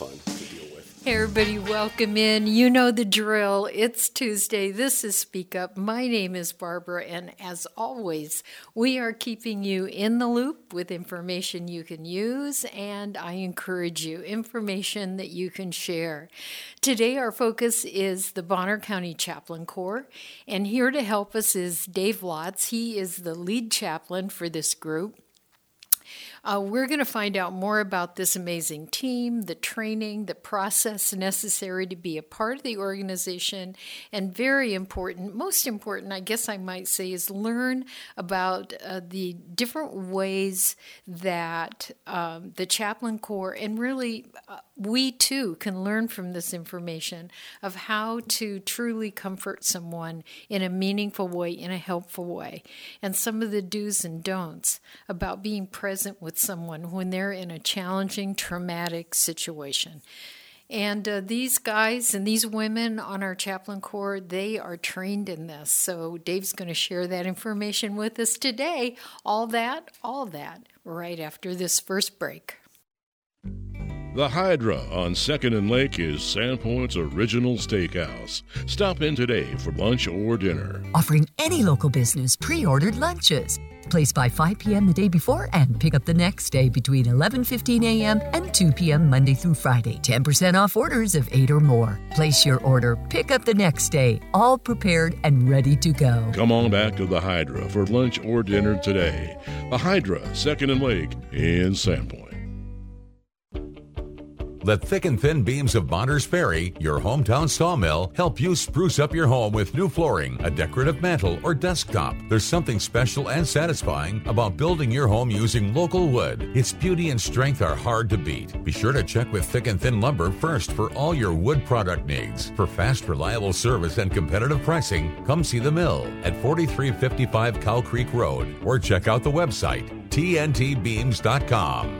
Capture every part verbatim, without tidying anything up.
fun to deal with. Hey everybody, welcome in. You know the drill. It's Tuesday. This is Speak Up. My name is Barbara, and as always, we are keeping you in the loop with information you can use, and I encourage you, information that you can share. Today our focus is the Bonner County Chaplain Corps, and here to help us is Dave Lotz. He is the lead chaplain for this group. Uh, we're going to find out more about this amazing team, the training, the process necessary to be a part of the organization, and very important, most important, I guess I might say, is learn about uh, the different ways that um, the Chaplain Corps, and really uh, we too can learn from this information of how to truly comfort someone in a meaningful way, in a helpful way, and some of the do's and don'ts about being present with someone when they're in a challenging, traumatic situation. And uh, these guys and these women on our Chaplain Corps, they are trained in this. So Dave's going to share that information with us today. All that, all that, right after this first break. The Hydra on second and Lake is Sandpoint's original steakhouse. Stop in today for lunch or dinner. Offering any local business pre-ordered lunches. Place by five p.m. the day before and pick up the next day between eleven fifteen a.m. and two p.m. Monday through Friday. ten percent off orders of eight or more. Place your order, pick up the next day, all prepared and ready to go. Come on back to the Hydra for lunch or dinner today. The Hydra, second and Lake in Sandpoint. Let Thick and Thin Beams of Bonners Ferry, your hometown sawmill, help you spruce up your home with new flooring, a decorative mantle, or desktop. There's something special and satisfying about building your home using local wood. Its beauty and strength are hard to beat. Be sure to check with Thick and Thin Lumber first for all your wood product needs. For fast, reliable service and competitive pricing, come see the mill at forty-three fifty-five Cow Creek Road or check out the website T N T beams dot com.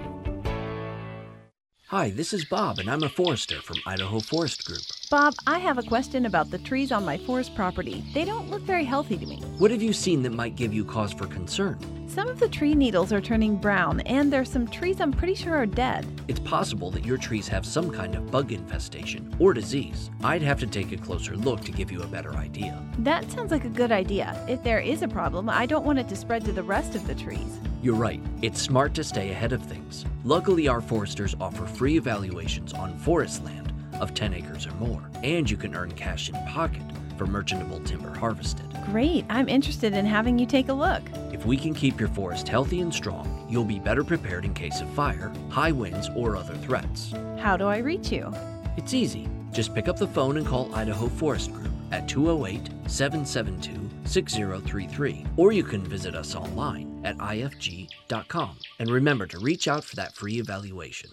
Hi, this is Bob, and I'm a forester from Idaho Forest Group. Bob, I have a question about the trees on my forest property. They don't look very healthy to me. What have you seen that might give you cause for concern? Some of the tree needles are turning brown, and there's some trees I'm pretty sure are dead. It's possible that your trees have some kind of bug infestation or disease. I'd have to take a closer look to give you a better idea. That sounds like a good idea. If there is a problem, I don't want it to spread to the rest of the trees. You're right. It's smart to stay ahead of things. Luckily, our foresters offer free evaluations on forest land of ten acres or more, and you can earn cash in pocket for merchantable timber harvested. Great. I'm interested in having you take a look. If we can keep your forest healthy and strong, you'll be better prepared in case of fire, high winds, or other threats. How do I reach you? It's easy. Just pick up the phone and call Idaho Forest Group at two oh eight, seven seven two, six oh three three, or you can visit us online at I F G dot com. And remember to reach out for that free evaluation.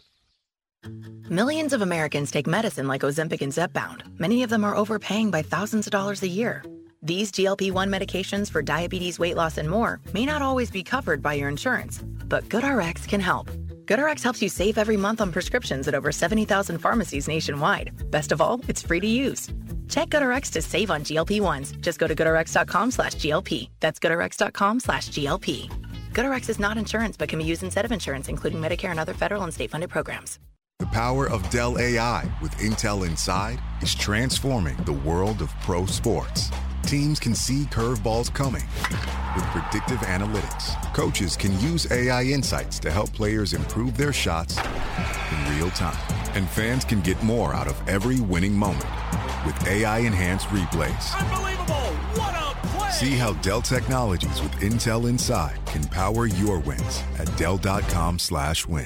Millions of Americans take medicine like Ozempic and Zepbound. Many of them are overpaying by thousands of dollars a year. These G L P one medications for diabetes, weight loss, and more may not always be covered by your insurance, but GoodRx can help. GoodRx helps you save every month on prescriptions at over seventy thousand pharmacies nationwide. Best of all, it's free to use. Check GoodRx to save on G L P ones. Just go to GoodRx.com slash GLP. That's GoodRx.com slash GLP. GoodRx is not insurance but can be used instead of insurance, including Medicare and other federal and state-funded programs. The power of Dell A I with Intel Inside is transforming the world of pro sports. Teams can see curveballs coming with predictive analytics. Coaches can use A I insights to help players improve their shots in real time. And fans can get more out of every winning moment with A I-enhanced replays. Unbelievable! What a play! See how Dell Technologies with Intel Inside can power your wins at Dell.com slash win.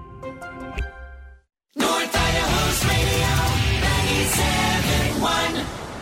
North Idaho's Radio ninety-seven point one.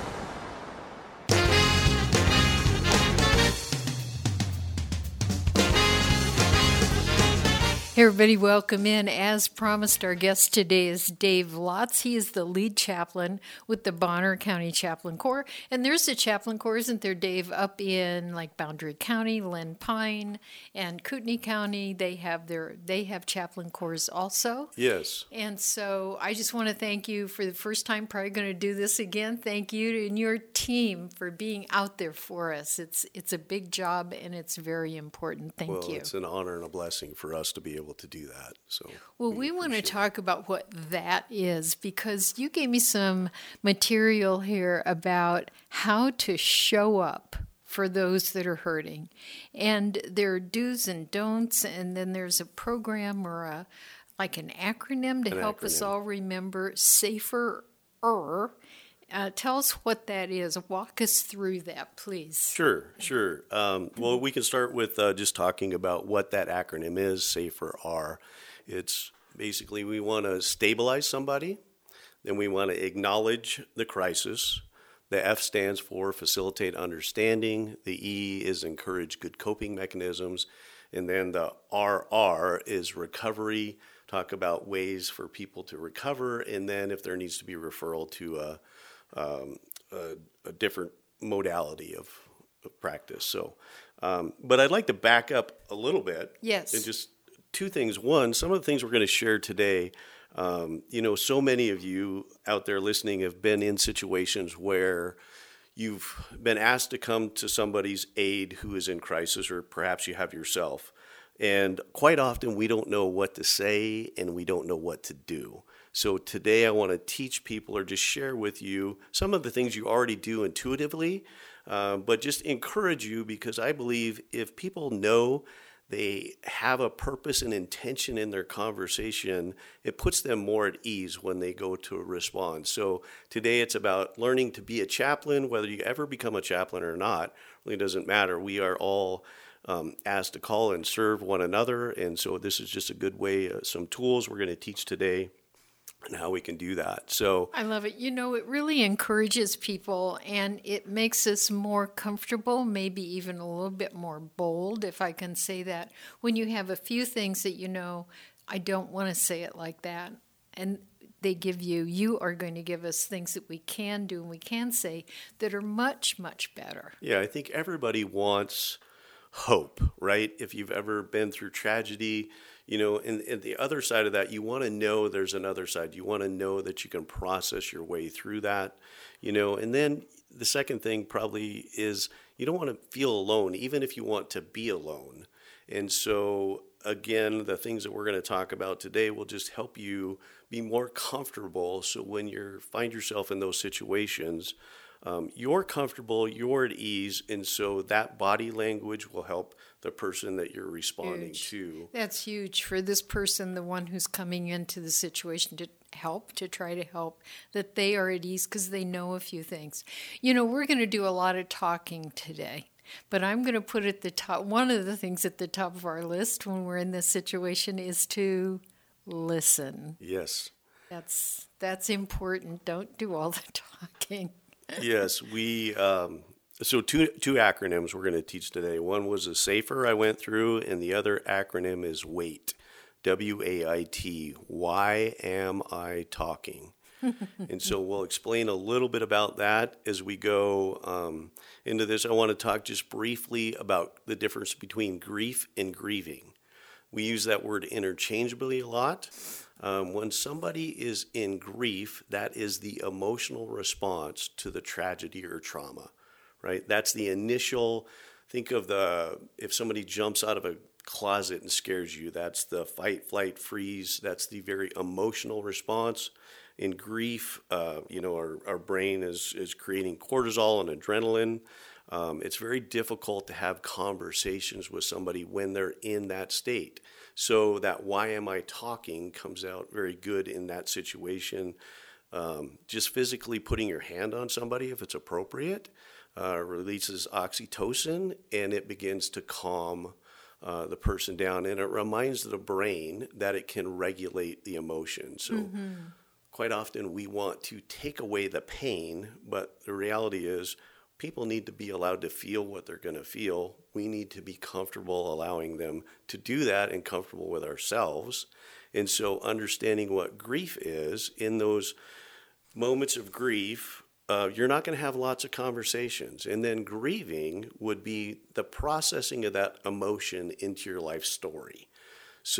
Hey everybody, welcome in. As promised, our guest today is Dave Lotz. He is the lead chaplain with the Bonner County Chaplain Corps. And there's a Chaplain Corps, isn't there, Dave, up in like Boundary County, Lynn Pine, and Kootenai County. They have their they have Chaplain Corps also. Yes. And so I just want to thank you for the first time, probably going to do this again. Thank you and your team for being out there for us. It's it's a big job, and it's very important. Thank well, you. It's an honor and a blessing for us to be able to do that. So, well, we, we want to talk about what that is, because you gave me some material here about how to show up for those that are hurting. And there are do's and don'ts, and then there's a program or a like an acronym to an help acronym. us all remember safer. Uh, tell us what that is. Walk us through that, please. Sure, sure. Um, well, we can start with uh, just talking about what that acronym is, SAFER R. It's basically we want to stabilize somebody, then we want to acknowledge the crisis. The F stands for facilitate understanding. The E is encourage good coping mechanisms. And then the R R is recovery, talk about ways for people to recover. And then if there needs to be referral to a, um, a, a different modality of, of practice. So, um, but I'd like to back up a little bit. Yes. And just two things. One, some of the things we're going to share today. Um, you know, so many of you out there listening have been in situations where you've been asked to come to somebody's aid who is in crisis, or perhaps you have yourself. And quite often we don't know what to say and we don't know what to do. So today I want to teach people or just share with you some of the things you already do intuitively, uh, but just encourage you, because I believe if people know they have a purpose and intention in their conversation, it puts them more at ease when they go to respond. So today it's about learning to be a chaplain. Whether you ever become a chaplain or not really doesn't matter. We are all um, asked to call and serve one another, and so this is just a good way, uh, some tools we're going to teach today and how we can do that. So I love it. You know, it really encourages people, and it makes us more comfortable, maybe even a little bit more bold, if I can say that, when you have a few things that you know, I don't want to say it like that. And they give you, you are going to give us things that we can do and we can say that are much, much better. Yeah, I think everybody wants hope, right? If you've ever been through tragedy, you know, and, and the other side of that, you want to know there's another side. You want to know that you can process your way through that, you know. And then the second thing probably is you don't want to feel alone, even if you want to be alone. And so, again, the things that we're going to talk about today will just help you be more comfortable. So when you find yourself in those situations, Um, you're comfortable, you're at ease, and so that body language will help the person that you're responding Huge. to. That's huge for this person, the one who's coming into the situation to help, to try to help, that they are at ease because they know a few things. You know, we're going to do a lot of talking today, but I'm going to put at the top, one of the things at the top of our list when we're in this situation is to listen. Yes. That's, that's important. Don't do all the talking. Yes, we, um, so two two acronyms we're going to teach today. One was a SAFER I went through, and the other acronym is WAIT, W A I T, Why Am I Talking? And so we'll explain a little bit about that as we go um, into this. I want to talk just briefly about the difference between grief and grieving. We use that word interchangeably a lot. Um, when somebody is in grief, that is the emotional response to the tragedy or trauma, right? That's the initial, think of the, if somebody jumps out of a closet and scares you, that's the fight, flight, freeze. That's the very emotional response. In grief, uh, you know, our, our brain is, is creating cortisol and adrenaline. Um, it's very difficult to have conversations with somebody when they're in that state. So that why am I talking comes out very good in that situation. Um, just physically putting your hand on somebody, if it's appropriate, uh, releases oxytocin, and it begins to calm uh, the person down. And it reminds the brain that it can regulate the emotion. So mm-hmm. quite often we want to take away the pain, but the reality is people need to be allowed to feel what they're going to feel. We need to be comfortable allowing them to do that and comfortable with ourselves. And so understanding what grief is, in those moments of grief, uh, you're not going to have lots of conversations. And then grieving would be the processing of that emotion into your life story. So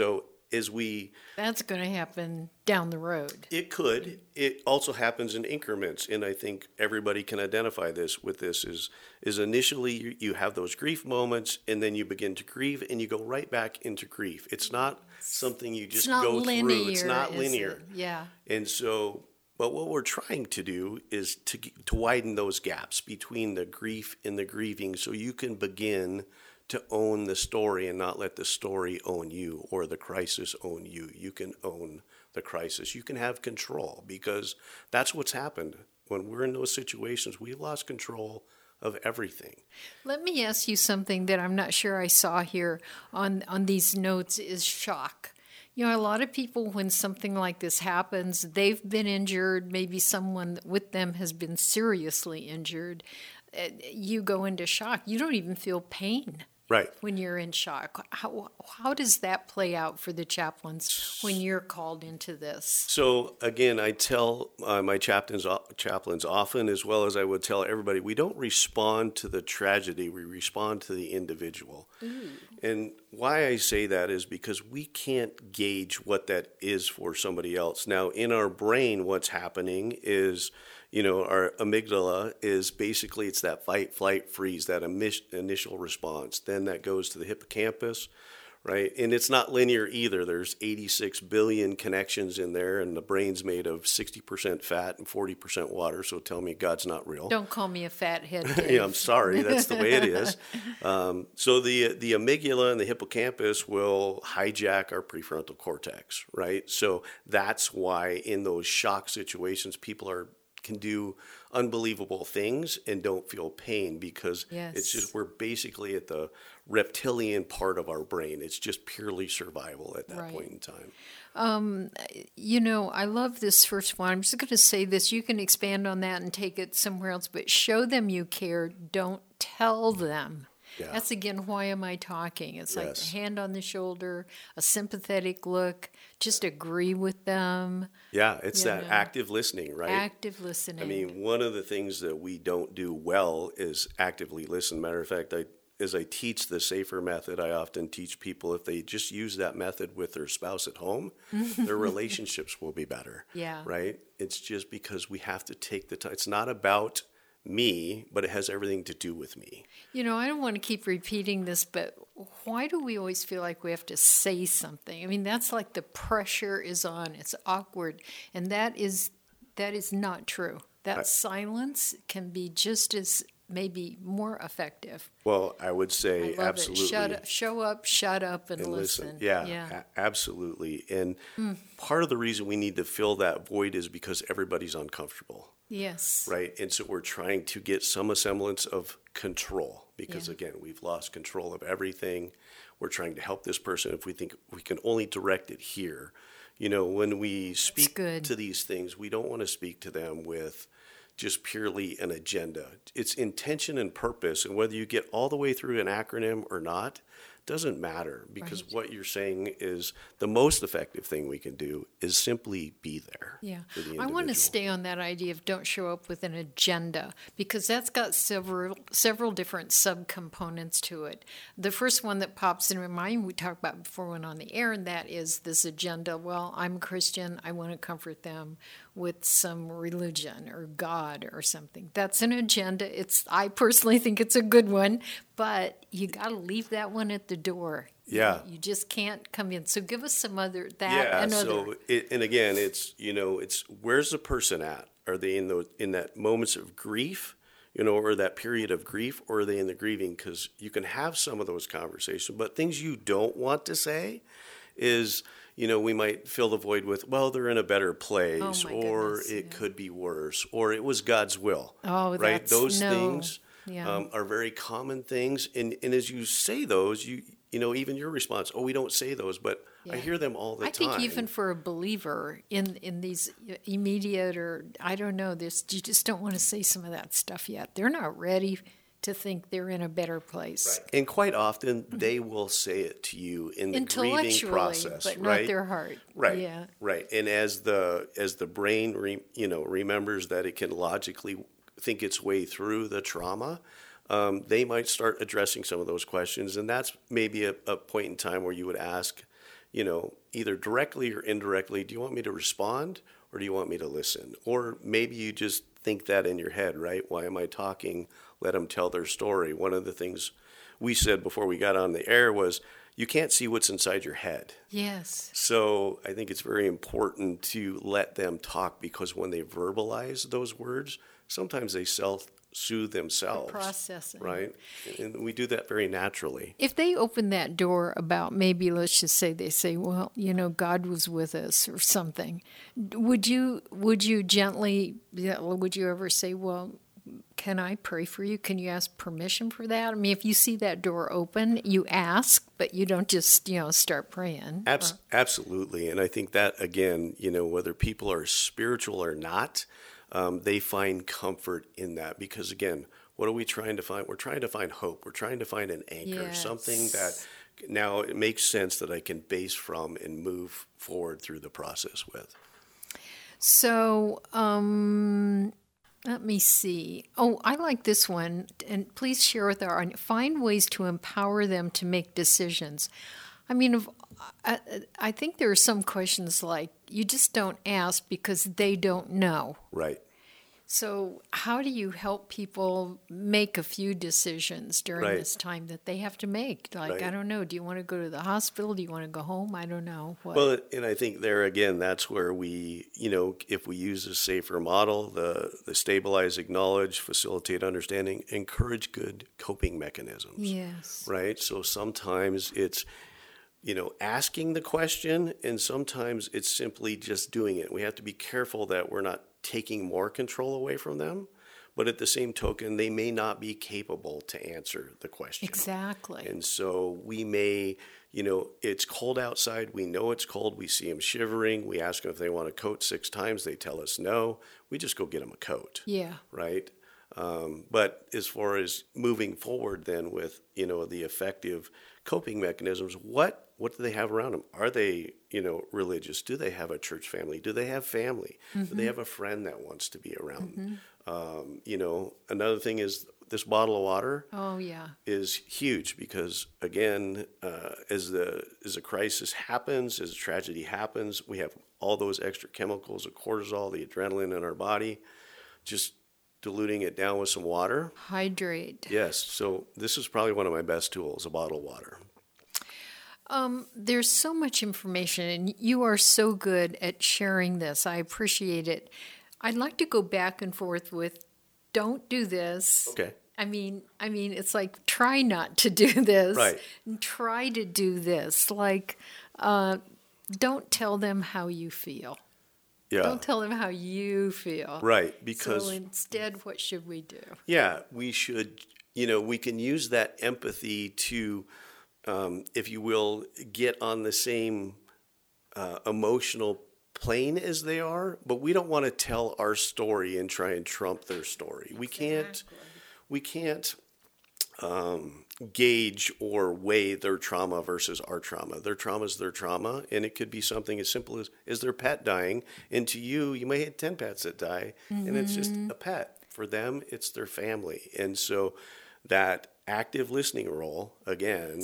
as we... That's going to happen down the road. It could. It also happens in increments, and I think everybody can identify this with this, is is initially you, you have those grief moments, and then you begin to grieve, and you go right back into grief. It's not something you just it's not go linear, through. It's not is linear. it? Yeah. And so, but what we're trying to do is to to widen those gaps between the grief and the grieving, so you can begin to own the story and not let the story own you or the crisis own you. You can own the crisis. You can have control, because that's what's happened. When we're in those situations, we've lost control of everything. Let me ask you something that I'm not sure I saw here on, on these notes is shock. You know, a lot of people, when something like this happens, they've been injured, maybe someone with them has been seriously injured. Uh, you go into shock. You don't even feel pain. Right. When you're in shock. How how does that play out for the chaplains when you're called into this? So again, I tell uh, my chaplains chaplains often, as well as I would tell everybody, we don't respond to the tragedy, we respond to the individual. Ooh. And why I say that is because we can't gauge what that is for somebody else. Now, in our brain, what's happening is, you know, our amygdala is basically, it's that fight, flight, freeze, that initial response. Then that goes to the hippocampus, right? And it's not linear either. There's eighty-six billion connections in there, and the brain's made of sixty percent fat and forty percent water, so tell me God's not real. Don't call me a fathead, Dave. Yeah, I'm sorry. That's the way it is. Um, so the the amygdala and the hippocampus will hijack our prefrontal cortex, right? So that's why in those shock situations, people are can do unbelievable things and don't feel pain, because yes. it's just, we're basically at the reptilian part of our brain. It's just purely survival at that right. point in time. Um, you know, I love this first one. I'm just going to say this. You can expand on that and take it somewhere else, but show them you care. Don't tell them. Yeah. That's, again, why am I talking? It's like yes. a hand on the shoulder, a sympathetic look, just agree with them. Yeah, it's that know. active listening, right? Active listening. I mean, one of the things that we don't do well is actively listen. Matter of fact, I, as I teach the SAFER method, I often teach people if they just use that method with their spouse at home, their relationships will be better. Yeah. Right? It's just because we have to take the time. It's not about me, but it has everything to do with me. You know, I don't want to keep repeating this, but why do we always feel like we have to say something? I mean, that's like the pressure is on. It's awkward, and that is that is not true. That I, silence can be just as maybe more effective. Well, I would say I love absolutely. It. Shut up, show up, shut up, and, and listen. listen. Yeah, yeah. A- absolutely. And mm. part of the reason we need to fill that void is because everybody's uncomfortable. Yes. Right. And so we're trying to get some semblance of control, because, yeah. again, we've lost control of everything. We're trying to help this person if we think we can only direct it here. You know, when we speak to these things, we don't want to speak to them with just purely an agenda. It's intention and purpose. And whether you get all the way through an acronym or not, doesn't matter, because right. what you're saying is the most effective thing we can do is simply be there. Yeah. For the I want to stay on that idea of don't show up with an agenda, because that's got several several different subcomponents to it. The first one that pops in my mind, we talked about before we went on the air, and that is this agenda. Well, I'm a Christian. I want to comfort them with some religion or God or something. That's an agenda. It's I personally think it's a good one, but you got to leave that one at the door. Yeah. You, you just can't come in. So give us some other, that yeah, and other. so, it, and again, it's, you know, it's where's the person at? Are they in those, in that moments of grief, you know, or that period of grief, or are they in the grieving? Because you can have some of those conversations, but things you don't want to say is, you know, we might fill the void with, well, they're in a better place, oh or goodness, it yeah. could be worse, or it was God's will. Oh, right? that's, Those no. things yeah. um, are very common things. And, and as you say those, you you know, even your response, oh, we don't say those, but yeah. I hear them all the I time. think even for a believer in, in these immediate, or I don't know, this, you just don't want to say some of that stuff yet. They're not ready to think they're in a better place. Right. And quite often, they will say it to you in the grieving process, but right? not their heart. Right. Yeah. Right. And as the as the brain, re, you know, remembers that it can logically think its way through the trauma, um, they might start addressing some of those questions, and that's maybe a, a point in time where you would ask, you know, either directly or indirectly, do you want me to respond or do you want me to listen? Or maybe you just think that in your head, right? Why am I talking? Let them tell their story. One of the things we said before we got on the air was you can't see what's inside your head. Yes. So I think it's very important to let them talk, because when they verbalize those words, sometimes they self-soothe themselves. The processing. Right? And we do that very naturally. If they open that door about, maybe let's just say they say, well, you know, God was with us or something, would you would you gently, would you ever say, well, can I pray for you? Can you ask permission for that? I mean, if you see that door open, you ask, but you don't just, you know, start praying. Abs- absolutely. And I think that, again, you know, whether people are spiritual or not, um, they find comfort in that. Because, again, what are we trying to find? We're trying to find hope. We're trying to find an anchor, Yes. something that now it makes sense that I can base from and move forward through the process with. So, um... let me see. Oh, I like this one. And please share with our audience. Find ways to empower them to make decisions. I mean, if, I, I think there are some questions like you just don't ask because they don't know. Right. So how do you help people make a few decisions during Right. this time that they have to make? Like, Right. I don't know, do you want to go to the hospital? Do you want to go home? I don't know. What? Well, and I think there again, that's where we, you know, if we use a safer model, the, the stabilize, acknowledge, facilitate understanding, encourage good coping mechanisms. Yes. Right? So sometimes it's, you know, asking the question, and sometimes it's simply just doing it. We have to be careful that we're not taking more control away from them, but at the same token, they may not be capable to answer the question. Exactly. And so we may, you know, it's cold outside. We know it's cold. We see them shivering. We ask them if they want a coat six times. They tell us no. We just go get them a coat. Yeah. Right? Um, but as far as moving forward then with, you know, the effective coping mechanisms, what what do they have around them? Are they, you know, religious? Do they have a church family? Do they have family? Mm-hmm. Do they have a friend that wants to be around them? Um, you know, another thing is this bottle of water Oh, yeah. is huge because, again, uh, as the as a crisis happens, as a tragedy happens, we have all those extra chemicals, the cortisol, the adrenaline in our body. Just diluting it down with some water. Hydrate. Yes. So this is probably one of my best tools, a bottle of water. Um, there's so much information, and you are so good at sharing this. I appreciate it. I'd like to go back and forth with, don't do this. Okay. I mean, I mean, it's like try not to do this. Right. And try to do this. Like, uh, don't tell them how you feel. Yeah. Don't tell them how you feel. Right. Because so instead, what should we do? yeah, we should. You know, we can use that empathy to, um, if you will, get on the same uh, emotional plane as they are, but we don't want to tell our story and try and trump their story. We can't. We can't um, gauge or weigh their trauma versus our trauma. Their trauma is their trauma, and it could be something as simple as is their pet dying, and to you, you may have ten pets that die, mm-hmm. and it's just a pet. For them, it's their family, and so that active listening role again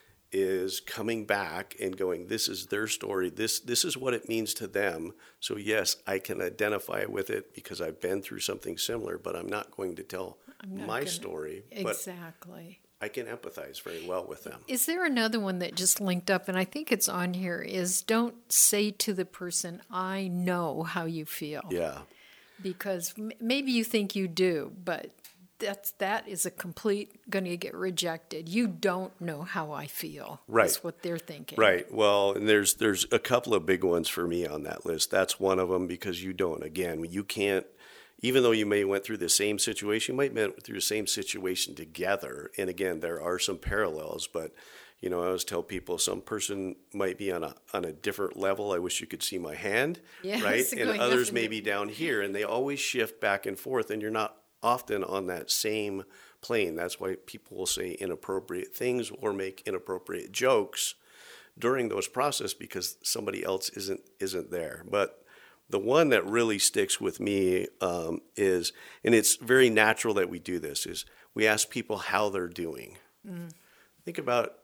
is coming back and going, this is their story. This this is what it means to them. So yes, I can identify with it because I've been through something similar, but I'm not going to tell my gonna, story. Exactly. But I can empathize very well with them. Is there another one that just linked up, and I think it's on here, is don't say to the person, I know how you feel. Yeah. Because m- maybe you think you do, but that's that is a complete going to get rejected. You don't know how I feel. Right. That's what they're thinking. Right. Well, and there's there's a couple of big ones for me on that list. That's one of them because you don't. Again, you can't. Even though you may went through the same situation, you might went through the same situation together. And again, there are some parallels, but you know, I always tell people some person might be on a on a different level. I wish you could see my hand, yes, right? And others up may be down here, and they always shift back and forth, and you're not often on that same plane. That's why people will say inappropriate things or make inappropriate jokes during those processes because somebody else isn't isn't there. But the one that really sticks with me um, is, and it's very natural that we do this, is we ask people how they're doing. Mm. Think about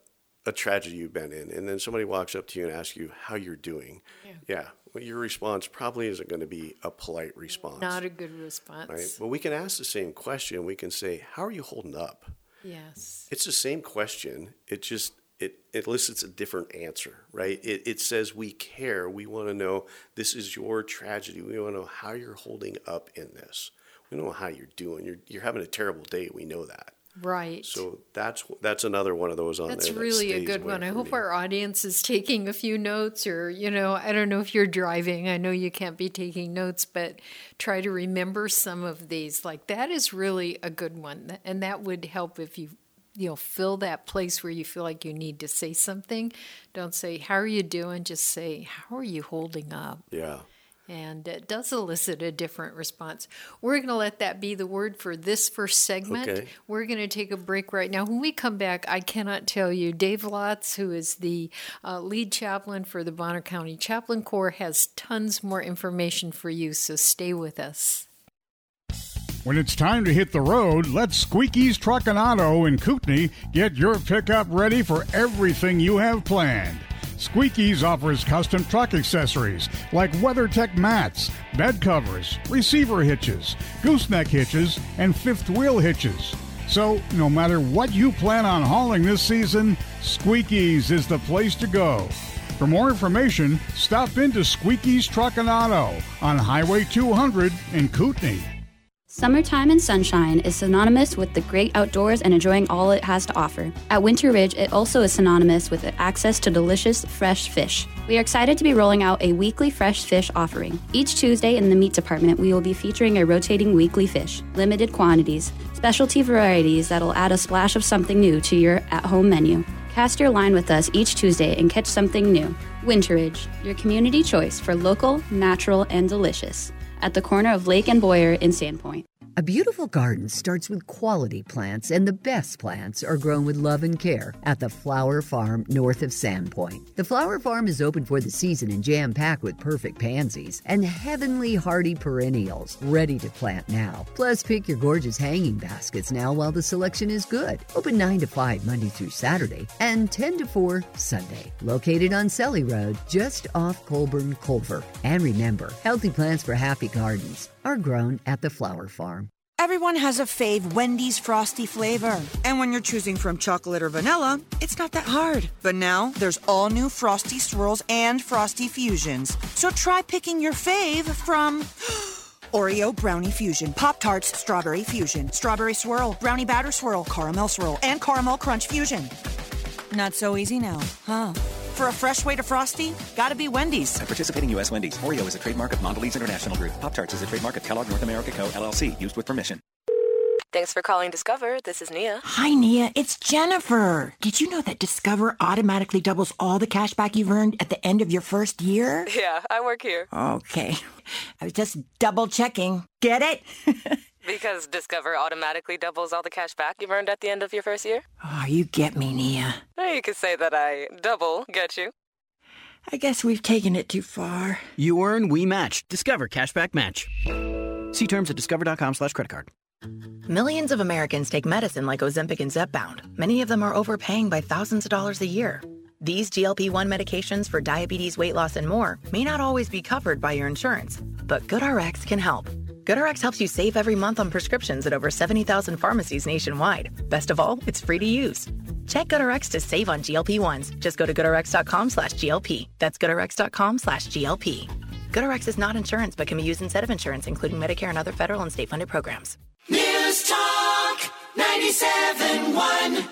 a tragedy you've been in, and then somebody walks up to you and asks you how you're doing. Yeah. yeah. Well, your response probably isn't going to be a polite response. Not a good response. Right? But we can ask the same question. We can say, how are you holding up? Yes. It's the same question. It just, it, it elicits a different answer, right? It, it says we care. We want to know this is your tragedy. We want to know how you're holding up in this. We don't know how you're doing. You're, you're having a terrible day. We know that. Right. So that's that's another one of those on that's there. That's really that a good one. I hope me. our audience is taking a few notes, or, you know, I don't know if you're driving. I know you can't be taking notes, but try to remember some of these. Like, that is really a good one. And that would help if you, you know, fill that place where you feel like you need to say something. Don't say, how are you doing? Just say, how are you holding up? Yeah. And it does elicit a different response. We're going to let that be the word for this first segment. Okay. We're going to take a break right now. When we come back, I cannot tell you, Dave Lotz, who is the uh, lead chaplain for the Bonner County Chaplain Corps, has tons more information for you, so stay with us. When it's time to hit the road, let Squeaky's Truck and Auto in Kootenai get your pickup ready for everything you have planned. Squeaky's offers custom truck accessories like WeatherTech mats, bed covers, receiver hitches, gooseneck hitches, and fifth wheel hitches. So, no matter what you plan on hauling this season, Squeaky's is the place to go. For more information, stop into Squeaky's Truck and Auto on Highway two hundred in Kootenai. Summertime and sunshine is synonymous with the great outdoors and enjoying all it has to offer. At Winter Ridge, it also is synonymous with access to delicious, fresh fish. We are excited to be rolling out a weekly fresh fish offering. Each Tuesday in the meat department, we will be featuring a rotating weekly fish, limited quantities, specialty varieties that'll add a splash of something new to your at-home menu. Cast your line with us each Tuesday and catch something new. Winter Ridge, your community choice for local, natural, and delicious. At the corner of Lake and Boyer in Sandpoint. A beautiful garden starts with quality plants, and the best plants are grown with love and care at the Flower Farm north of Sandpoint. The Flower Farm is open for the season and jam-packed with perfect pansies and heavenly hardy perennials ready to plant now. Plus, pick your gorgeous hanging baskets now while the selection is good. Open nine to five Monday through Saturday and ten to four Sunday. Located on Selly Road, just off Colburn Culver. And remember, healthy plants for happy gardens are grown at the Flower Farm. Everyone has a fave Wendy's Frosty flavor. And when you're choosing from chocolate or vanilla, it's not that hard. But now, there's all new Frosty Swirls and Frosty Fusions. So try picking your fave from Oreo Brownie Fusion, Pop-Tarts Strawberry Fusion, Strawberry Swirl, Brownie Batter Swirl, Caramel Swirl, and Caramel Crunch Fusion. Not so easy now, huh? For a fresh way to Frosty, gotta be Wendy's. At participating U S Wendy's. Oreo is a trademark of Mondelez International Group. Pop-Tarts is a trademark of Kellogg North America Co., L L C, used with permission. Thanks for calling Discover. This is Nia. Hi, Nia. It's Jennifer. Did you know that Discover automatically doubles all the cash back you've earned at the end of your first year? Yeah, I work here. Okay. I was just double checking. Get it? Because Discover automatically doubles all the cash back you've earned at the end of your first year? Oh, you get me, Nia. You could say that I double get you. I guess we've taken it too far. You earn, we match. Discover Cashback Match. See terms at discover.com slash credit card. Millions of Americans take medicine like Ozempic and Zepbound. Many of them are overpaying by thousands of dollars a year. These G L P one medications for diabetes, weight loss, and more may not always be covered by your insurance, but GoodRx can help. GoodRx helps you save every month on prescriptions at over seventy thousand pharmacies nationwide. Best of all, it's free to use. Check GoodRx to save on G L P ones. Just go to goodrx.com slash GLP. That's goodrx.com slash GLP. GoodRx is not insurance but can be used instead of insurance, including Medicare and other federal and state-funded programs. News Talk ninety-seven point one.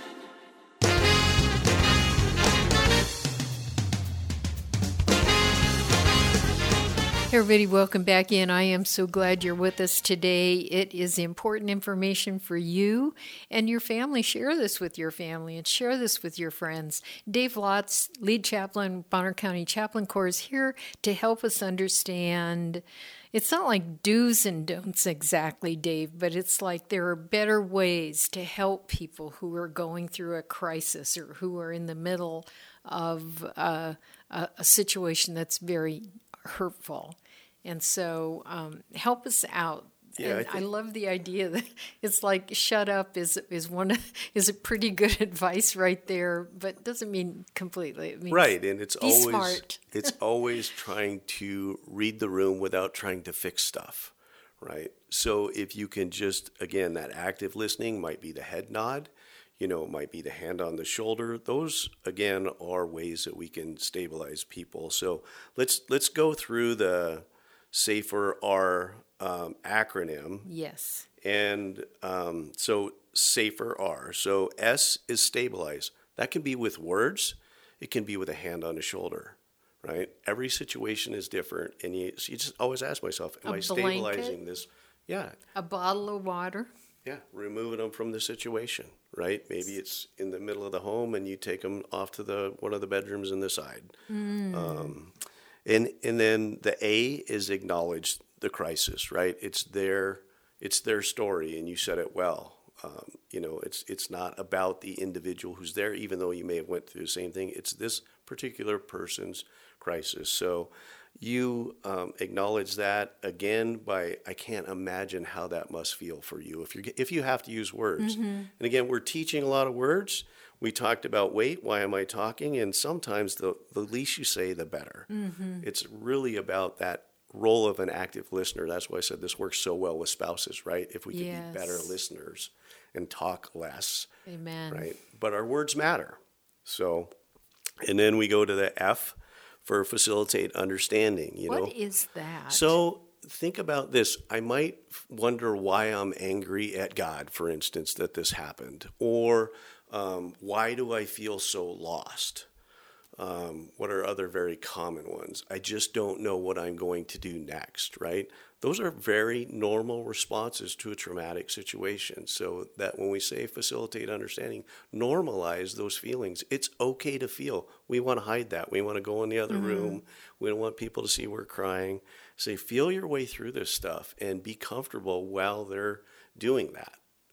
Hey everybody, welcome back in. I am so glad you're with us today. It is important information for you and your family. Share this with your family and share this with your friends. Dave Lotz, lead chaplain, Bonner County Chaplain Corps, is here to help us understand. It's not like do's and don'ts exactly, Dave, but it's like there are better ways to help people who are going through a crisis or who are in the middle of uh, a, a situation that's very hurtful. And so um, help us out. Yeah, and I, I, think, love the idea that it's like shut up is is one of, is a pretty good advice right there, but doesn't mean completely. It means right, and it's be always smart. it's always trying to read the room without trying to fix stuff, right? So if you can just, again, that active listening might be the head nod, you know, it might be the hand on the shoulder. Those, again, are ways that we can stabilize people. So let's let's go through the SAFER R um, acronym. Yes. And um, so SAFER R. So S is stabilize. That can be with words. It can be with a hand on the shoulder, right? Every situation is different. And you, so you just always ask myself, am A I stabilizing blanket? this? Yeah. A bottle of water. Yeah, removing them from the situation, right? Maybe it's in the middle of the home and you take them off to the one of the bedrooms in the side. Mm. Um, and and then the A is acknowledge the crisis, right? It's their it's their story, and you said it well. Um, you know, it's it's not about the individual who's there, even though you may have went through the same thing. It's this particular person's crisis. So you um, acknowledge that again by, I can't imagine how that must feel for you if you if you have to use words. Mm-hmm. And again, we're teaching a lot of words. We talked about wait, why am I talking? And sometimes the, the least you say, the better. Mm-hmm. It's really about that role of an active listener. That's why I said this works so well with spouses, right? If we could Yes. be better listeners and talk less, Amen. right? But our words matter. So, and then we go to the F for facilitate understanding, you know. What is that? So think about this. I might wonder why I'm angry at God, for instance, that this happened. Or um, why do I feel so lost? Um, what are other very common ones? I just don't know what I'm going to do next, right? Those are very normal responses to a traumatic situation. So that when we say facilitate understanding, normalize those feelings. It's okay to feel. We want to hide that. We want to go in the other Mm-hmm. room. We don't want people to see we're crying. Say, feel your way through this stuff and be comfortable while they're doing that.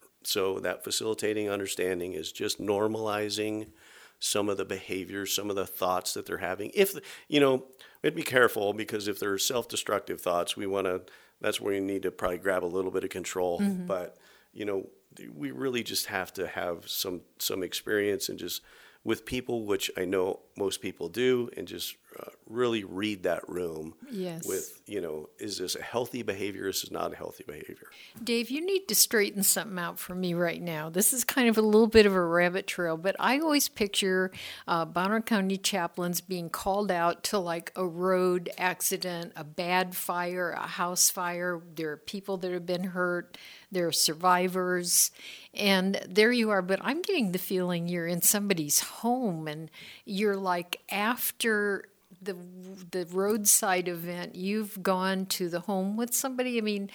So that facilitating understanding is just normalizing some of the behaviors, some of the thoughts that they're having. If, you know, we'd be careful because if they're self-destructive thoughts, we want to, that's where you need to probably grab a little bit of control. Mm-hmm. But, you know, we really just have to have some, some experience and just with people, which I know most people do, and just uh, really read that room Yes. with, you know, is this a healthy behavior? Is this not a healthy behavior? Dave, you need to straighten something out for me right now. This is kind of a little bit of a rabbit trail, but I always picture uh, Bonner County chaplains being called out to like a road accident, a bad fire, a house fire. There are people that have been hurt. There are survivors. And there you are. But I'm getting the feeling you're in somebody's home and you're like after the the roadside event, you've gone to the home with somebody. I mean,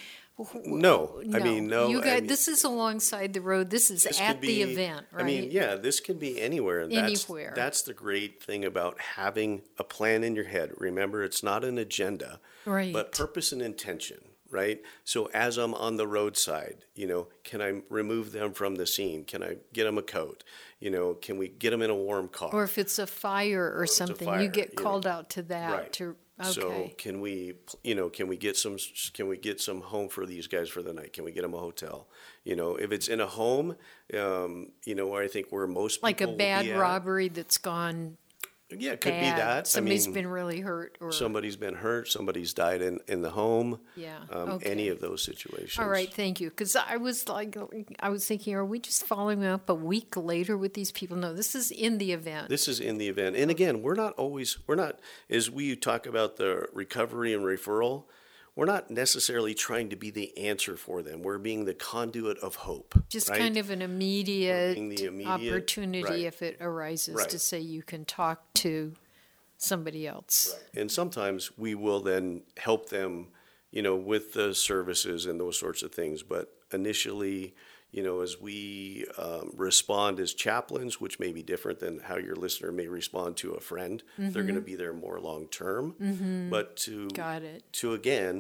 No, I mean, no. You I got mean- this is alongside the road. This is This at could the be- event, right? I mean, yeah, this can be anywhere. And Anywhere. That's, that's the great thing about having a plan in your head. Remember, it's not an agenda, Right. but purpose and intention, right? So as I'm on the roadside, you know, can I remove them from the scene? Can I get them a coat? You know, can we get them in a warm car? Or if it's a fire or it's a something, fire, you get you know. called out to that. Right. To okay. So can we, you know, can we get some, can we get some home for these guys for the night? Can we get them a hotel? You know, if it's in a home, um, you know, where I think where most like a people will bad be at, robbery that's gone. Yeah, it could bad. be that. Somebody's I mean, been really hurt, or somebody's been hurt. Somebody's died in, in the home. Yeah, Um, okay. Any of those situations. All right, thank you. Because I was like, I was thinking, are we just following up a week later with these people? No, this is in the event. This is in the event. And again, we're not always, we're not, as we talk about the recovery and referral, we're not necessarily trying to be the answer for them. We're being the conduit of hope. Just right? kind of an immediate, being the immediate- opportunity right. if it arises Right. to say you can talk to somebody else. And sometimes we will then help them, you know, with the services and those sorts of things. But initially, you know, as we um, respond as chaplains, which may be different than how your listener may respond to a friend, they're Mhm. going to be there more long term. Mhm. But to Got it. to again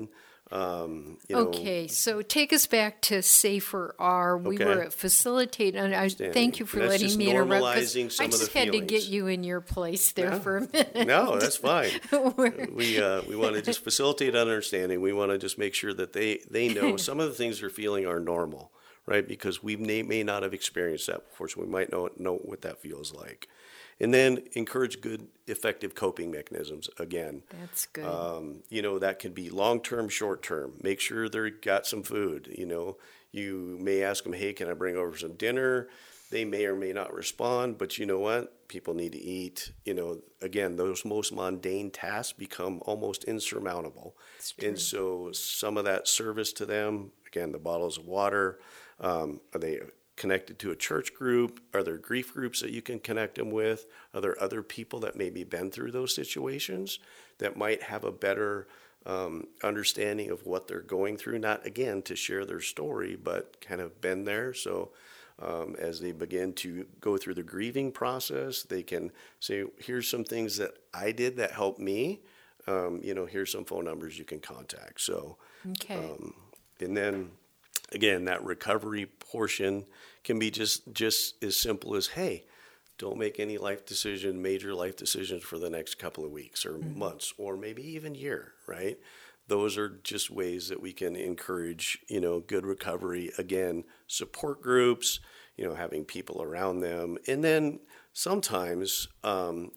Um, you know, okay, so take us back to Safer R. We Okay. were at Facilitate, and I thank you for That's letting just me interrupt. 'Cause normalizing some I of the just had to get feelings. you in your place there No. for a minute. No, that's fine. we uh, we want to just facilitate understanding. We want to just make sure that they, they know some of the things they're feeling are normal, right? Because we may, may not have experienced that before, so we might know know what that feels like. And then encourage good, effective coping mechanisms again. That's good. Um, you know, that can be long-term, short-term. Make sure they've got some food. You know, you may ask them, hey, can I bring over some dinner? They may or may not respond, but you know what? People need to eat. You know, again, those most mundane tasks become almost insurmountable. And so some of that service to them, again, the bottles of water, um, are they connected to a church group? Are there grief groups that you can connect them with? Are there other people that maybe been through those situations that might have a better um, understanding of what they're going through? Not, again, to share their story, but kind of been there. So um, as they begin to go through the grieving process, they can say, here's some things that I did that helped me. Um, you know, here's some phone numbers you can contact. So, okay. um, and then again, that recovery portion can be just, just as simple as, hey, don't make any life decision, major life decisions for the next couple of weeks or mm-hmm. months, or maybe even year, right? Those are just ways that we can encourage, you know, good recovery. Again, support groups, you know, having people around them. And then sometimes um,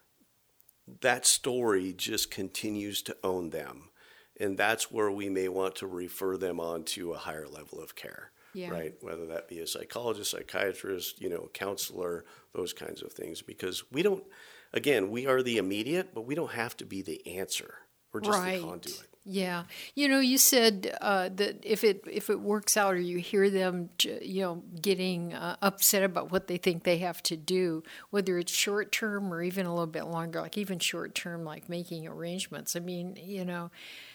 that story just continues to own them. And that's where we may want to refer them on to a higher level of care, yeah. right? Whether that be a psychologist, psychiatrist, you know, counselor, those kinds of things. Because we don't, again, we are the immediate, but we don't have to be the answer. We're just right. the conduit. Yeah. You know, you said uh, that if it if it works out or you hear them, you know, getting uh, upset about what they think they have to do, whether it's short term or even a little bit longer, like even short term, like making arrangements. I mean, you know,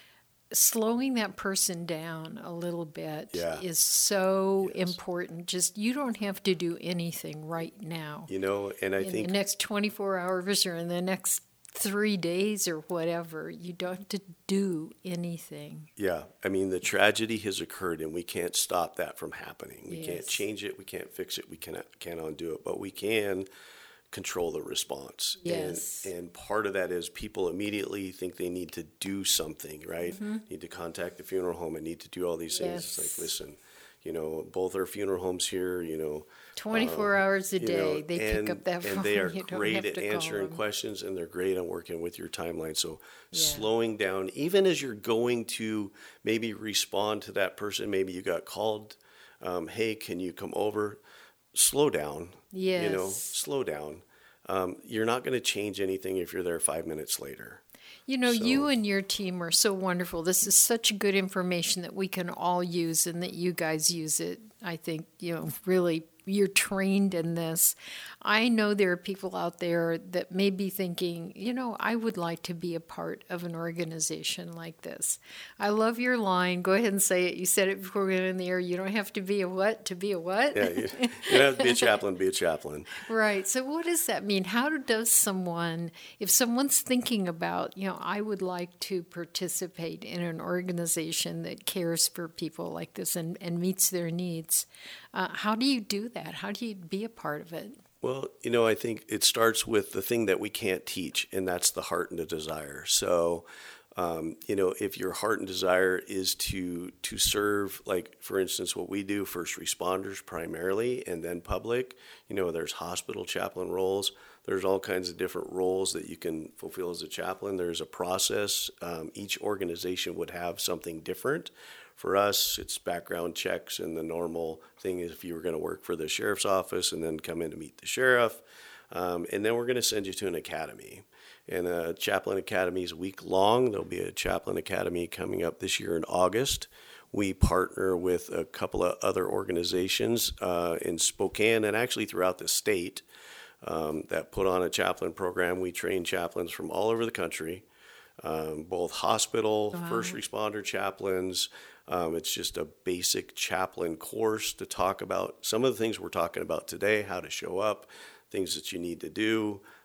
slowing that person down a little bit yeah. is so yes. important. Just, you don't have to do anything right now. You know, and I in think the next twenty-four hours or in the next three days or whatever, you don't have to do anything. Yeah. I mean, the tragedy has occurred and we can't stop that from happening. We yes. can't change it. We can't fix it. We cannot, can't undo it, but we can control the response. Yes. And, and part of that is people immediately think they need to do something, right? Mm-hmm. Need to contact the funeral home and need to do all these things. Yes. It's like, listen, you know, both our funeral homes here, you know, twenty-four um, hours a day, know, they and, pick up that phone. And they are you don't great have at to answering call questions, and they're great at working with your timeline. So yeah. slowing down, even as you're going to maybe respond to that person, maybe you got called, um, hey, can you come over? Slow down. Yes. You know, slow down. Um, you're not going to change anything if you're there five minutes later. You know, so. you and your team are so wonderful. This is such good information that we can all use and that you guys use it. I think, you know, really, you're trained in this. I know there are people out there that may be thinking, you know, I would like to be a part of an organization like this. I love your line. Go ahead and say it. You said it before we went in the air. You don't have to be a what to be a what? Yeah, you, you don't have to be a chaplain, be a chaplain. Right. So what does that mean? How does someone, if someone's thinking about, you know, I would like to participate in an organization that cares for people like this and, and meets their needs, uh, how do you do that? How do you be a part of it? Well, you know, I think it starts with the thing that we can't teach, and that's the heart and the desire. So, um, you know, if your heart and desire is to to serve, like, for instance, what we do, first responders primarily, and then public, you know, there's hospital chaplain roles. There's all kinds of different roles that you can fulfill as a chaplain. There's a process. Um, each organization would have something different. For us, it's background checks, and the normal thing is if you were going to work for the sheriff's office and then come in to meet the sheriff. Um, and then we're going to send you to an academy. And a chaplain academy is a week long. There'll be a chaplain academy coming up this year in August. We partner with a couple of other organizations uh, in Spokane and actually throughout the state um, that put on a chaplain program. We train chaplains from all over the country, um, both hospital, wow. first responder chaplains. Um, it's just a basic chaplain course to talk about some of the things we're talking about today, how to show up, things that you need to do,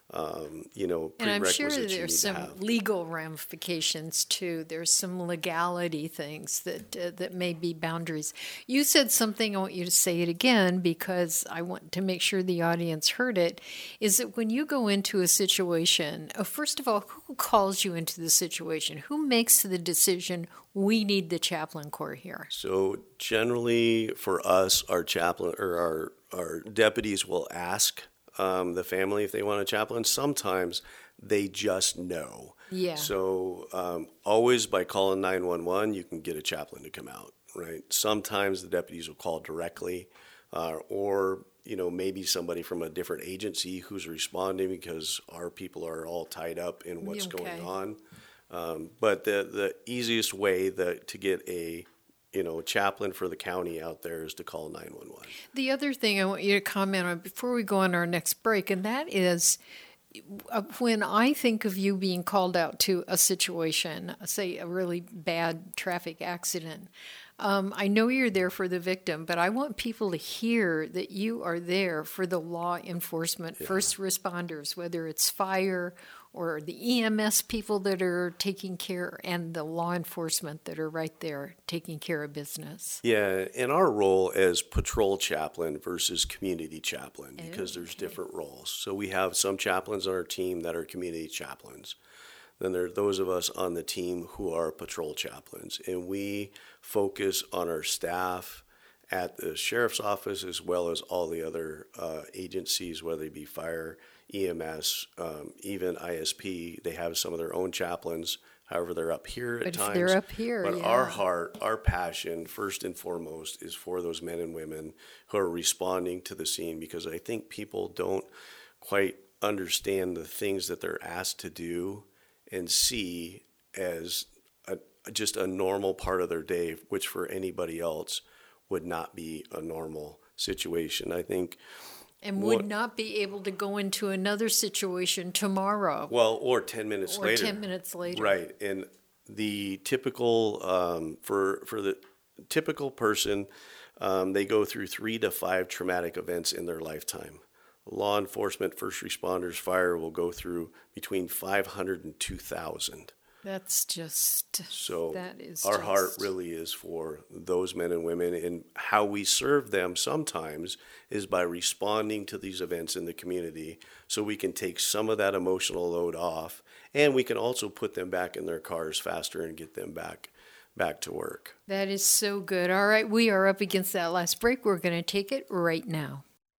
um, you know, and I'm sure prerequisites you need there's to some have. legal ramifications too. There's some legality things that uh, that may be boundaries. You said something, I want you to say it again because I want to make sure the audience heard it, is that when you go into a situation, uh, first of all, who calls you into the situation? Who makes the decision, we need the chaplain corps here? So generally for us, our chaplain or our, our deputies will ask Um, the family if they want a chaplain. Sometimes they just know. Yeah. So um, always by calling nine one one, you can get a chaplain to come out, right? Sometimes the deputies will call directly, uh, or you know maybe somebody from a different agency who's responding because our people are all tied up in what's Okay. going on. Um, but the the easiest way that to get a you know, chaplain for the county out there is to call nine one one. The other thing I want you to comment on before we go on our next break, and that is uh, when I think of you being called out to a situation, say a really bad traffic accident, um, I know you're there for the victim, but I want people to hear that you are there for the law enforcement, yeah. first responders, whether it's fire or the E M S people that are taking care, and the law enforcement that are right there taking care of business. Yeah, and our role as patrol chaplain versus community chaplain, because okay. there's different roles. So we have some chaplains on our team that are community chaplains. Then there are those of us on the team who are patrol chaplains, and we focus on our staff at the sheriff's office as well as all the other uh, agencies, whether it be fire, E M S, um, even I S P. They have some of their own chaplains. However, they're up here at but times. They're up here, But yeah. our heart, our passion, first and foremost, is for those men and women who are responding to the scene, because I think people don't quite understand the things that they're asked to do and see as a, just a normal part of their day, which for anybody else would not be a normal situation. I think And would what, not be able to go into another situation tomorrow. Well, or ten minutes or later. Or ten minutes later. Right. And the typical, um, for, for the typical person, um, they go through three to five traumatic events in their lifetime. Law enforcement, first responders, fire will go through between five hundred and two thousand. That's just, so that is our just... heart really is for those men and women, and how we serve them sometimes is by responding to these events in the community, so we can take some of that emotional load off, and we can also put them back in their cars faster and get them back back to work. That is so good. All right, we are up against that last break. We're going to take it right now.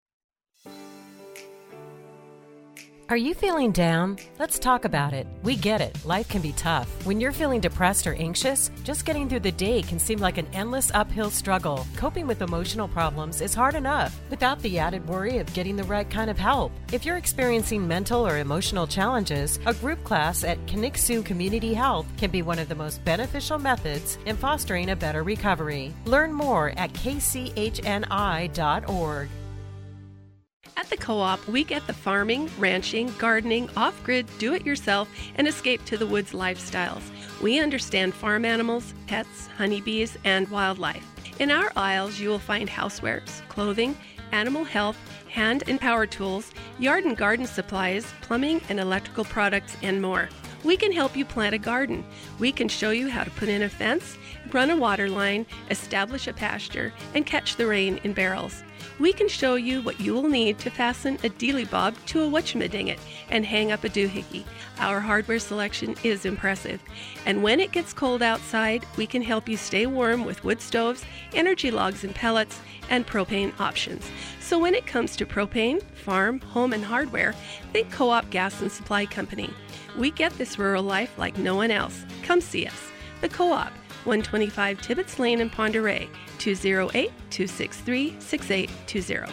Are you feeling down? Let's talk about it. We get it. Life can be tough. When you're feeling depressed or anxious, just getting through the day can seem like an endless uphill struggle. Coping with emotional problems is hard enough without the added worry of getting the right kind of help. If you're experiencing mental or emotional challenges, a group class at Kaniksu Community Health can be one of the most beneficial methods in fostering a better recovery. Learn more at k c h n i dot org. At the Co-op, we get the farming, ranching, gardening, off-grid, do-it-yourself, and escape-to-the-woods lifestyles. We understand farm animals, pets, honeybees, and wildlife. In our aisles, you will find housewares, clothing, animal health, hand and power tools, yard and garden supplies, plumbing and electrical products, and more. We can help you plant a garden. We can show you how to put in a fence, run a water line, establish a pasture, and catch the rain in barrels. We can show you what you will need to fasten a dealy bob to a whatchamadinget and hang up a doohickey. Our hardware selection is impressive. And when it gets cold outside, we can help you stay warm with wood stoves, energy logs and pellets, and propane options. So when it comes to propane, farm, home, and hardware, think Co-op Gas and Supply Company. We get this rural life like no one else. Come see us. The Co-op, one twenty-five Tibbetts Lane in Ponderay, two oh eight, two six three, six eight two zero.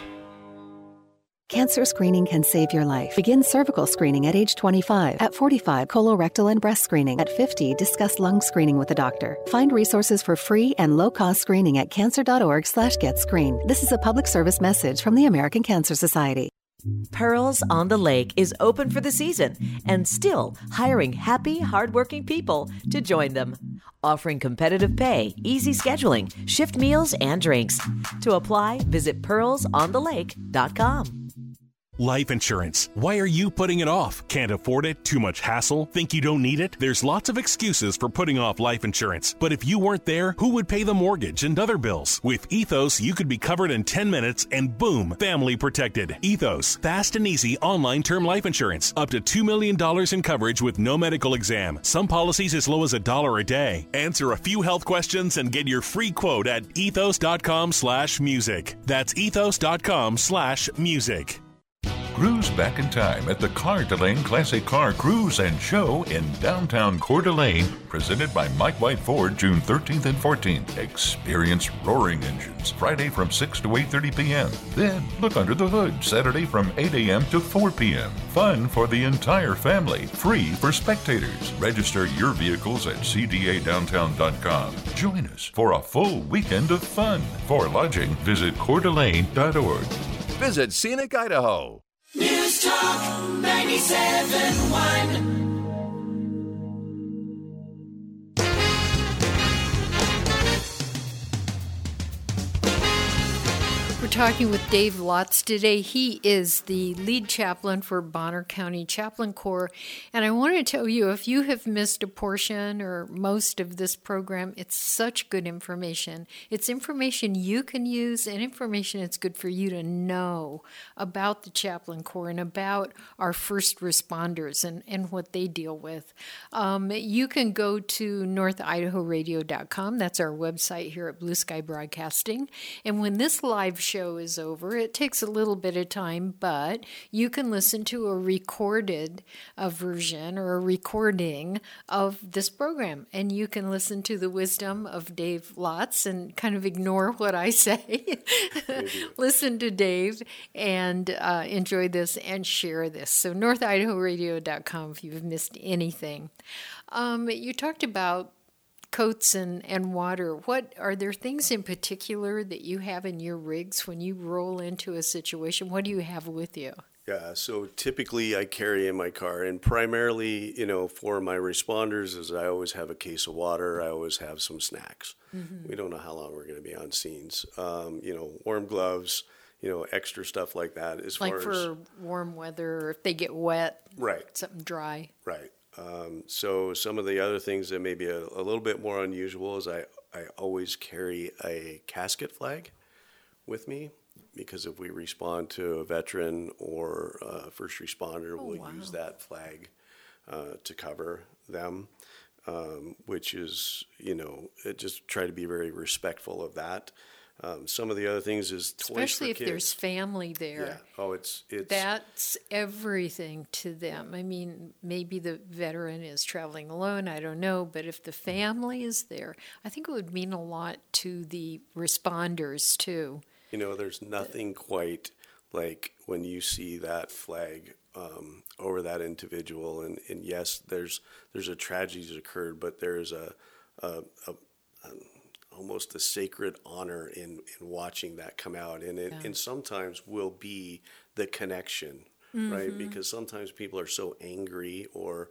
Cancer screening can save your life. Begin cervical screening at age twenty-five. At forty-five, colorectal and breast screening. At fifty, discuss lung screening with a doctor. Find resources for free and low-cost screening at cancer.org slash get screened. This is a public service message from the American Cancer Society. Pearls on the Lake is open for the season and still hiring happy, hardworking people to join them. Offering competitive pay, easy scheduling, shift meals, and drinks. To apply, visit pearls on the lake dot com. Life insurance. Why are you putting it off? Can't afford it? Too much hassle? Think you don't need it? There's lots of excuses for putting off life insurance. But if you weren't there, who would pay the mortgage and other bills? With Ethos, you could be covered in ten minutes and boom, family protected. Ethos, fast and easy online term life insurance. Up to two million dollars in coverage with no medical exam. Some policies as low as a dollar a day. Answer a few health questions and get your free quote at ethos.com slash music. That's ethos.com slash music. Cruise back in time at the Coeur d'Alene Classic Car Cruise and Show in downtown Coeur d'Alene, presented by Mike White Ford, June thirteenth and fourteenth. Experience roaring engines Friday from six to eight thirty p.m. Then look under the hood Saturday from eight a.m. to four p.m. Fun for the entire family, free for spectators. Register your vehicles at c d a downtown dot com. Join us for a full weekend of fun. For lodging, visit coeur d'alene dot org. Visit Scenic Idaho. News Talk ninety-seven point one. We're talking with Dave Lotz today. He is the lead chaplain for Bonner County Chaplain Corps. And I want to tell you, if you have missed a portion or most of this program, it's such good information. It's information you can use and information it's good for you to know about the Chaplain Corps and about our first responders and, and what they deal with. Um, you can go to north idaho radio dot com. That's our website here at Blue Sky Broadcasting. And when this live show show is over. It takes a little bit of time, but you can listen to a recorded a version or a recording of this program, and you can listen to the wisdom of Dave Lotz and kind of ignore what I say. Listen to Dave and uh, enjoy this and share this. So north idaho radio dot com if you've missed anything. Um, you talked about coats and, and water. What are there things in particular that you have in your rigs when you roll into a situation? What do you have with you? Yeah, so typically I carry in my car, and primarily, you know, for my responders is I always have a case of water. I always have some snacks. Mm-hmm. We don't know how long we're going to be on scenes. Um, you know, warm gloves, you know, extra stuff like that. As like far for as, warm weather, or if they get wet, right? Something dry, right. Um, so some of the other things that may be a, a little bit more unusual is I, I always carry a casket flag with me, because if we respond to a veteran or a first responder, oh, we'll wow. use that flag uh, to cover them, um, which is, you know, it just try to be very respectful of that. Um, some of the other things is toys especially for if kids. There's family there. Yeah. Oh, it's it's that's everything to them. I mean, maybe the veteran is traveling alone. I don't know, but if the family is there, I think it would mean a lot to the responders too. You know, there's nothing quite like when you see that flag um, over that individual, and, and yes, there's there's a tragedy that occurred, but there's a, a, a, a almost a sacred honor in, in watching that come out. And it, yeah. and sometimes will be the connection, mm-hmm. right? Because sometimes people are so angry or,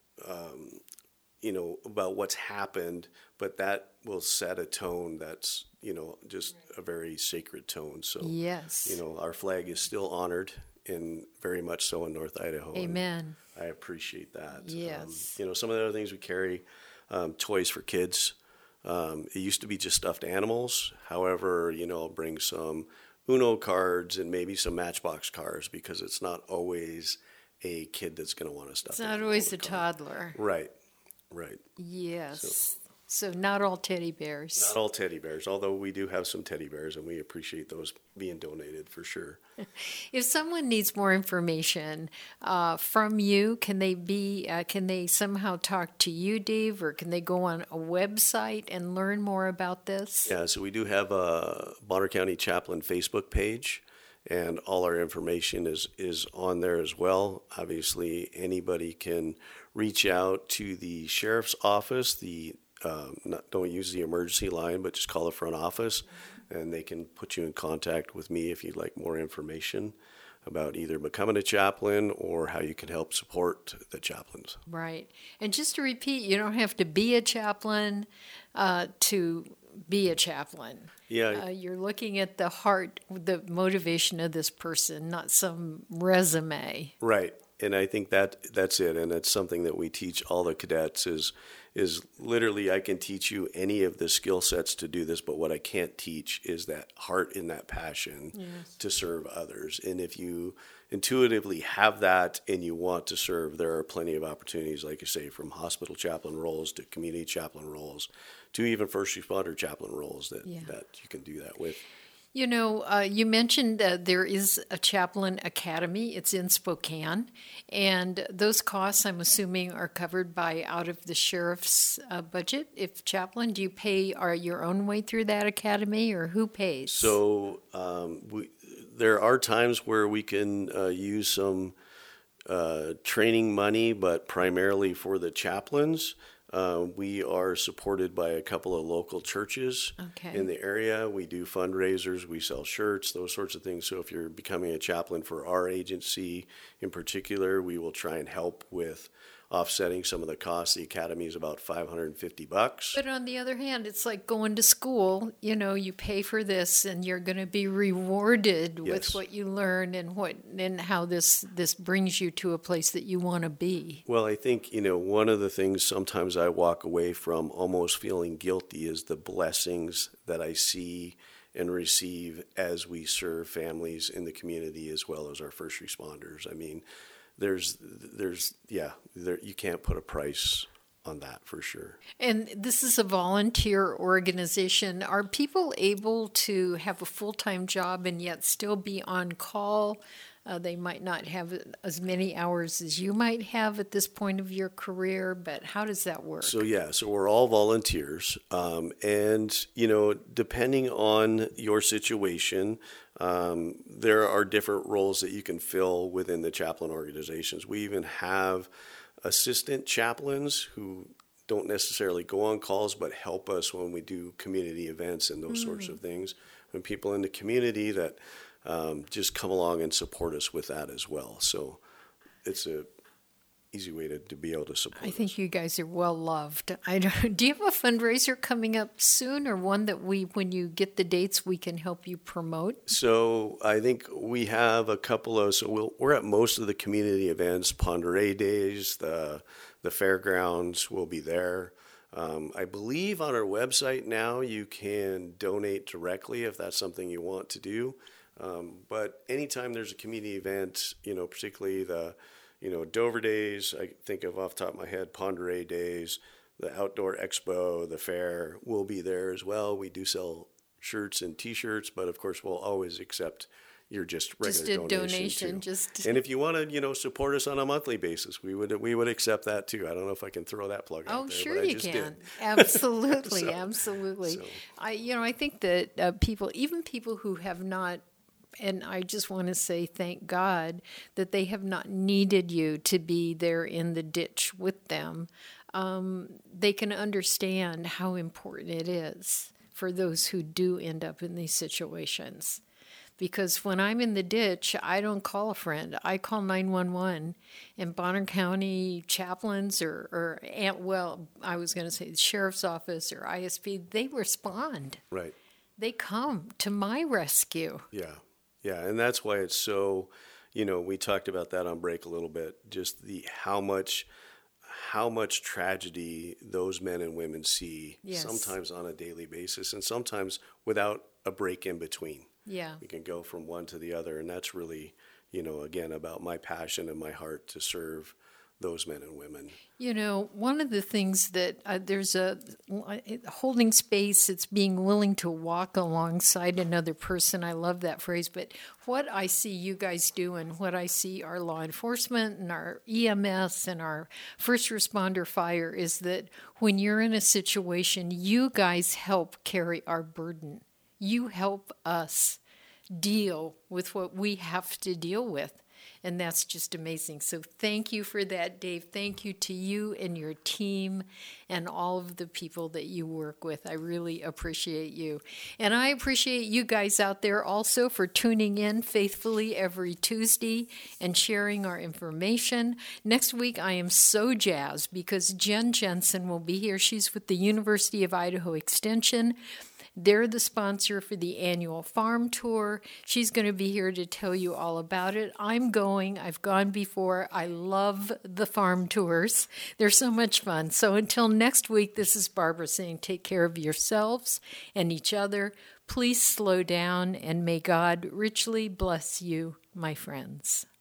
um, you know, about what's happened, but that will set a tone that's, you know, just a very sacred tone. So, yes. you know, our flag is still honored, and very much so in North Idaho. Amen. I appreciate that. Yes. Um, you know, some of the other things we carry, um, toys for kids. Um, it used to be just stuffed animals. However, you know, I'll bring some Uno cards and maybe some Matchbox cars, because it's not always a kid that's going to want to stuff. It's not always a toddler. Right, right. Yes. So, so not all teddy bears. Not all teddy bears, although we do have some teddy bears, and we appreciate those being donated for sure. If someone needs more information uh, from you, can they be? Uh, can they somehow talk to you, Dave, or can they go on a website and learn more about this? Yeah, so we do have a Bonner County Chaplain Facebook page, and all our information is is on there as well. Obviously, anybody can reach out to the sheriff's office. The um, not, don't use the emergency line, but just call the front office, and they can put you in contact with me if you'd like more information about either becoming a chaplain or how you can help support the chaplains. Right. And just to repeat, you don't have to be a chaplain uh, to be a chaplain. Yeah. Uh, you're looking at the heart, the motivation of this person, not some resume. Right. And I think that that's it. And it's something that we teach all the cadets is, is literally I can teach you any of the skill sets to do this, but what I can't teach is that heart and that passion yes. to serve others. And if you intuitively have that and you want to serve, there are plenty of opportunities, like I say, from hospital chaplain roles to community chaplain roles to even first responder chaplain roles that, yeah. that you can do that with. You know, uh, you mentioned that there is a chaplain academy. It's in Spokane. And those costs, I'm assuming, are covered by out of the sheriff's uh, budget. If chaplain, do you pay are your own way through that academy, or who pays? So um, we, there are times where we can uh, use some uh, training money, but primarily for the chaplains. Uh, we are supported by a couple of local churches okay. in the area. We do fundraisers, we sell shirts, those sorts of things. So if you're becoming a chaplain for our agency in particular, we will try and help with offsetting some of the costs. The academy is about five hundred fifty bucks. But on the other hand, it's like going to school. You know, you pay for this, and you're going to be rewarded yes. with what you learn and what and how this this brings you to a place that you want to be. Well, I think, you know, one of the things sometimes I walk away from almost feeling guilty is the blessings that I see and receive as we serve families in the community as well as our first responders. I mean, There's, there's, yeah, there, you can't put a price on that for sure. And this is a volunteer organization. Are people able to have a full-time job and yet still be on call? Uh, they might not have as many hours as you might have at this point of your career, but how does that work? So, yeah, so we're all volunteers. Um, and, you know, depending on your situation, um, there are different roles that you can fill within the chaplain organizations. We even have assistant chaplains who don't necessarily go on calls, but help us when we do community events and those mm. sorts of things. And people in the community that Um, just come along and support us with that as well. So it's a easy way to, to be able to support I think us. You guys are well loved. I don't, do you have a fundraiser coming up soon, or one that we, when you get the dates, we can help you promote? So I think we have a couple of, so we'll, we're at most of the community events, Pend Oreille Days, the, the fairgrounds will be there. Um, I believe on our website now you can donate directly if that's something you want to do. Um, but anytime there's a community event, you know, particularly the, you know, Dover Days, I think of off the top of my head, Pend Oreille Days, the Outdoor Expo, the fair will be there as well. We do sell shirts and T-shirts, but of course we'll always accept your just regular just a donation. donation too. just and if you want to, you know, support us on a monthly basis, we would we would accept that too. I don't know if I can throw that plug oh, out there. sure but I you just can. Did. Absolutely, so, absolutely. So. I, you know, I think that uh, people, even people who have not. And I just want to say thank God that they have not needed you to be there in the ditch with them. Um, they can understand how important it is for those who do end up in these situations. Because when I'm in the ditch, I don't call a friend. I call nine one one. And Bonner County chaplains or, or well, I was going to say the sheriff's office or I S P, they respond. Right. They come to my rescue. Yeah. Yeah, and that's why it's so, you know, we talked about that on break a little bit, just the how much how much tragedy those men and women see yes. sometimes on a daily basis and sometimes without a break in between. Yeah. We can go from one to the other, and that's really, you know, again, about my passion and my heart to serve those men and women. You know, one of the things that uh, there's a holding space, it's being willing to walk alongside another person. I love that phrase. But what I see you guys do and what I see our law enforcement and our E M S and our first responder fire is that when you're in a situation, you guys help carry our burden. You help us deal with what we have to deal with. And that's just amazing. So thank you for that, Dave. Thank you to you and your team and all of the people that you work with. I really appreciate you. And I appreciate you guys out there also for tuning in faithfully every Tuesday and sharing our information. Next week, I am so jazzed because Jen Jensen will be here. She's with the University of Idaho Extension. They're the sponsor for the annual farm tour. She's going to be here to tell you all about it. I'm going. I've gone before. I love the farm tours. They're so much fun. So until next week, this is Barbara saying take care of yourselves and each other. Please slow down, and may God richly bless you, my friends.